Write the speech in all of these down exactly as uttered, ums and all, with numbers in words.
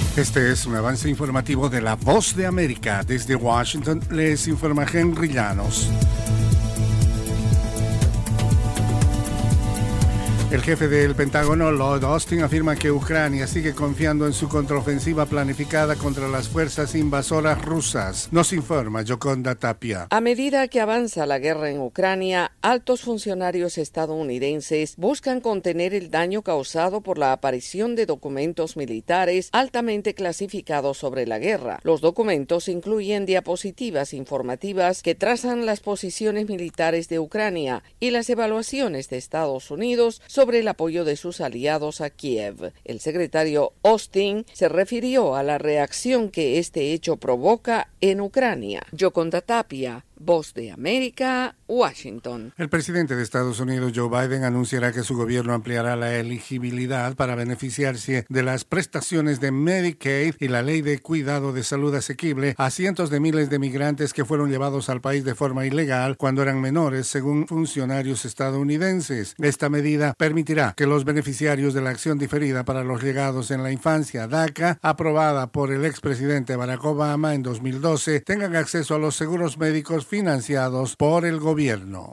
Este es un avance informativo de La Voz de América. Desde Washington les informa Henry Llanos. El jefe del Pentágono, Lloyd Austin, afirma que Ucrania sigue confiando en su contraofensiva planificada contra las fuerzas invasoras rusas. Nos informa Yoconda Tapia. A medida que avanza la guerra en Ucrania, altos funcionarios estadounidenses buscan contener el daño causado por la aparición de documentos militares altamente clasificados sobre la guerra. Los documentos incluyen diapositivas informativas que trazan las posiciones militares de Ucrania y las evaluaciones de Estados Unidos sobre el apoyo de sus aliados a Kiev. El secretario Austin se refirió a la reacción que este hecho provoca en Ucrania. Yoconda Tapia, Voz de América, Washington. El presidente de Estados Unidos, Joe Biden, anunciará que su gobierno ampliará la elegibilidad para beneficiarse de las prestaciones de Medicaid y la Ley de Cuidado de Salud Asequible a cientos de miles de migrantes que fueron llevados al país de forma ilegal cuando eran menores, según funcionarios estadounidenses. Esta medida permitirá que los beneficiarios de la acción diferida para los llegados en la infancia, DACA, aprobada por el expresidente Barack Obama en dos mil doce, tengan acceso a los seguros médicos financiados por el gobierno.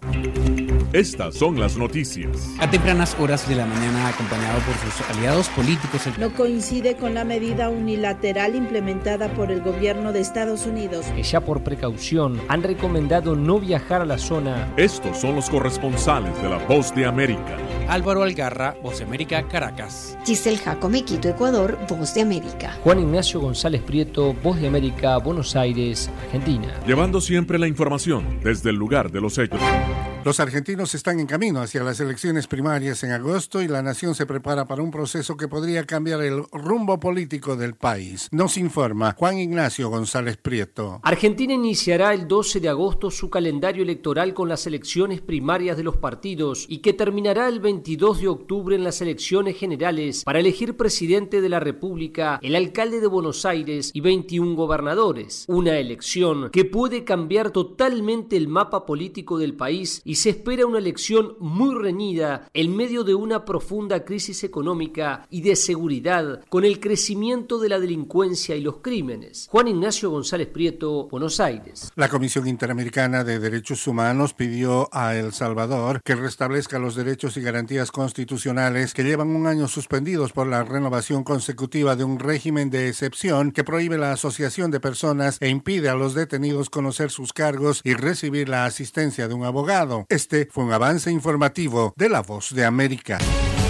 Estas son las noticias. A tempranas horas de la mañana, acompañado por sus aliados políticos. No coincide con la medida unilateral implementada por el gobierno de Estados Unidos, que ya por precaución han recomendado no viajar a la zona. Estos son los corresponsales de La Voz de América. Álvaro Algarra, Voz de América, Caracas. Giselle Jacome, Quito, Ecuador, Voz de América. Juan Ignacio González Prieto, Voz de América, Buenos Aires, Argentina. Llevando siempre la información desde el lugar de los hechos. Los argentinos están en camino hacia las elecciones primarias en agosto y la nación se prepara para un proceso que podría cambiar el rumbo político del país. Nos informa Juan Ignacio González Prieto. Argentina iniciará el doce de agosto su calendario electoral con las elecciones primarias de los partidos y que terminará el veintidós de octubre en las elecciones generales para elegir presidente de la República, el alcalde de Buenos Aires y veintiún gobernadores. Una elección que puede cambiar totalmente el mapa político del país y se espera una elección muy reñida en medio de una profunda crisis económica y de seguridad con el crecimiento de la delincuencia y los crímenes. Juan Ignacio González Prieto, Buenos Aires. La Comisión Interamericana de Derechos Humanos pidió a El Salvador que restablezca los derechos y garantías constitucionales que llevan un año suspendidos por la renovación consecutiva de un régimen de excepción que prohíbe la asociación de personas e impide a los detenidos conocer sus cargos y recibir la asistencia de un abogado. Este fue un avance informativo de La Voz de América.